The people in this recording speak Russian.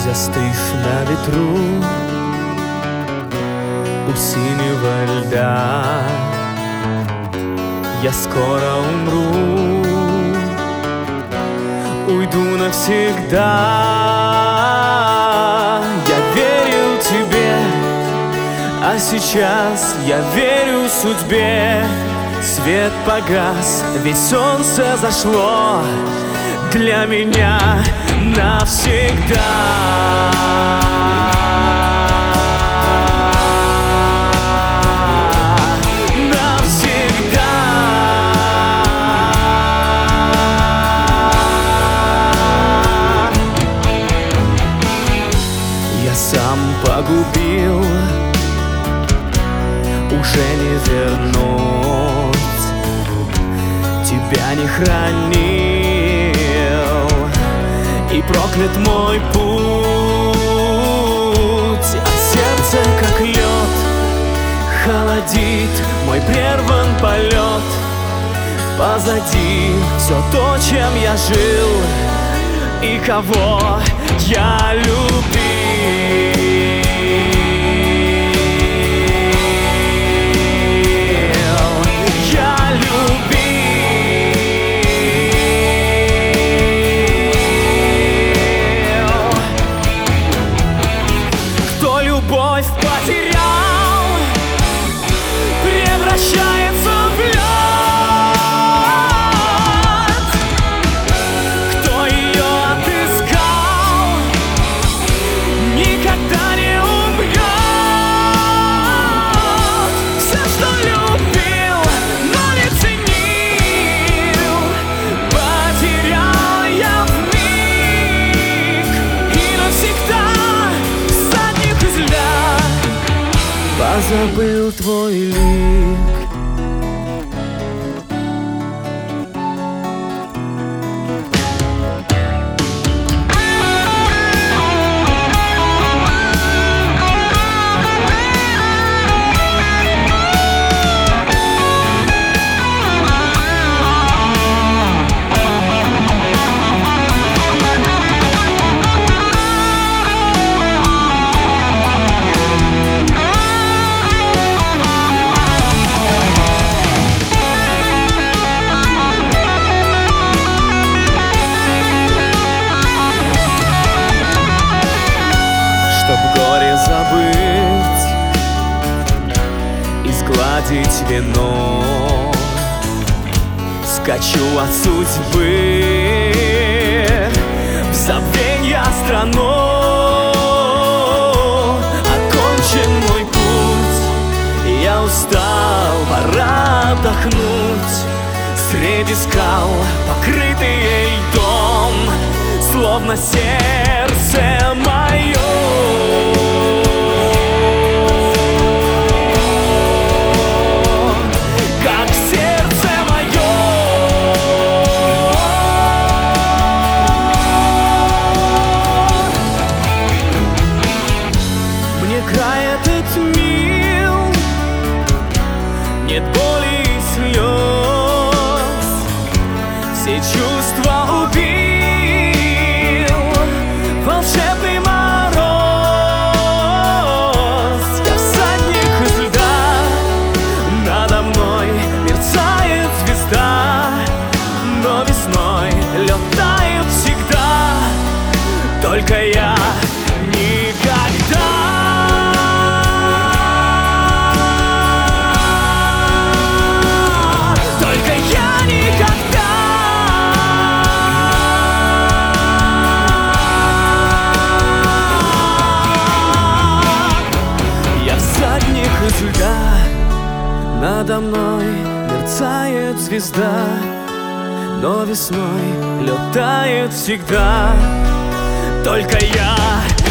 Застыв на ветру у синего льда, я скоро умру, уйду навсегда. Я верил тебе, а сейчас я верю судьбе. Свет погас, ведь солнце зашло для меня навсегда. Навсегда. Я сам погубил, уже не вернуть, тебя не хранил, и проклят мой путь. А сердце, как лед, холодит мой прерван полет. Позади все то, чем я жил и кого я любил. Любовь потерял, превращается в лед. Кто ее отыскал, никогда не умрет. Все, что любил, но не ценил, потерял я вмиг и навсегда. Позабыл твой лик. Чтоб горе забыть и сгладить вину, скачу от судьбы в забвенья страну. Окончен мой путь, я устал, пора отдохнуть. Среди скал, покрытые льдом, словно сердце мое. Как сердце мое. Мне край этот мил, нет боли и слез, все чувства убил волшебный мороз. Я всадник из льда, надо мной мерцает звезда, но весной лед тает всегда, только я никогда. Только я никогда. Из льда, надо мной мерцает звезда, но весной лед тает всегда, только я